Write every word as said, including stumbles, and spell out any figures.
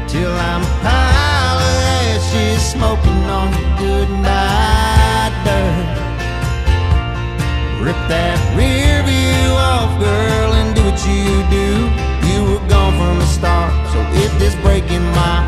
till I'm a pile of ashes smoking on your goodnight dirt. Rip that rear view off, girl, and do what you do. You were gone from the start, so if this breaking my